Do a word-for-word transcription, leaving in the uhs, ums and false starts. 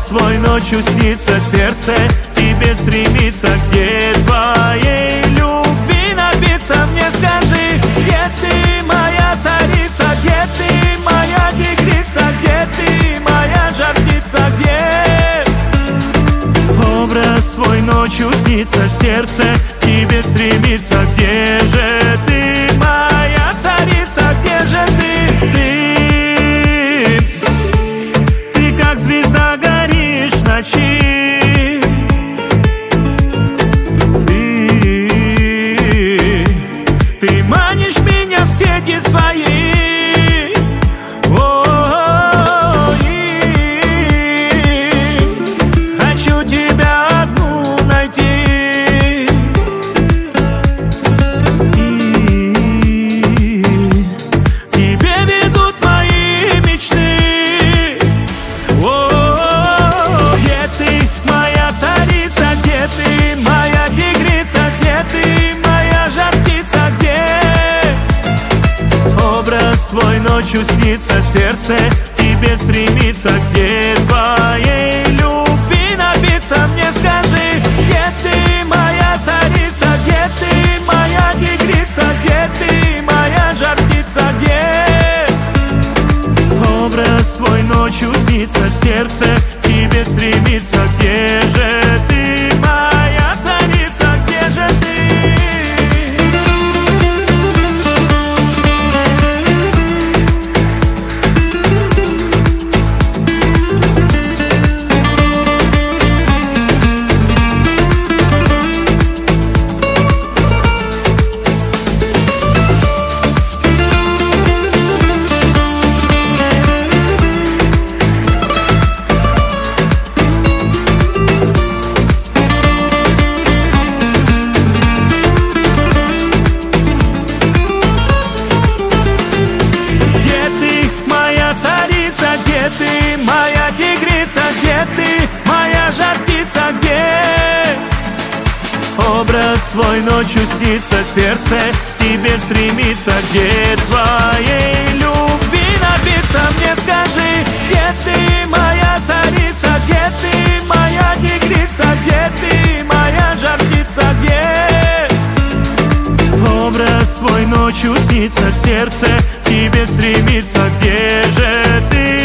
твой ночью снится, сердце тебе стремится. Где твоей любви напиться, мне скажи. Где ты, моя царица, где ты, моя тигрица, где ты, моя жар-птица, где? Образ твой ночью снится, сердце тебе стремится. Где же ты, моя царица, где же ты? Ты, ты как звезда горишь в ночи. Ты, ты манишь меня в сети свои. Твой ночью снится, сердце тебе стремится. Где твоей любви напиться, мне скажи. Где ты, моя царица, где ты, моя тигрица, где ты, моя жар-птица, где? Образ твой ночью снится, сердце тебе стремится. Где же ты, моя царица, где же ты? Где ты, моя тигрица, где ты, моя жар-птица, где? Образ твой ночью снится, сердце тебе стремится. Где твоей любви напиться, мне скажи. Где ты, моя царица, где ты, моя тигрица, где ты, моя жар-птица, где? Образ твой ночью снится, сердце тебе стремится. Где же ты?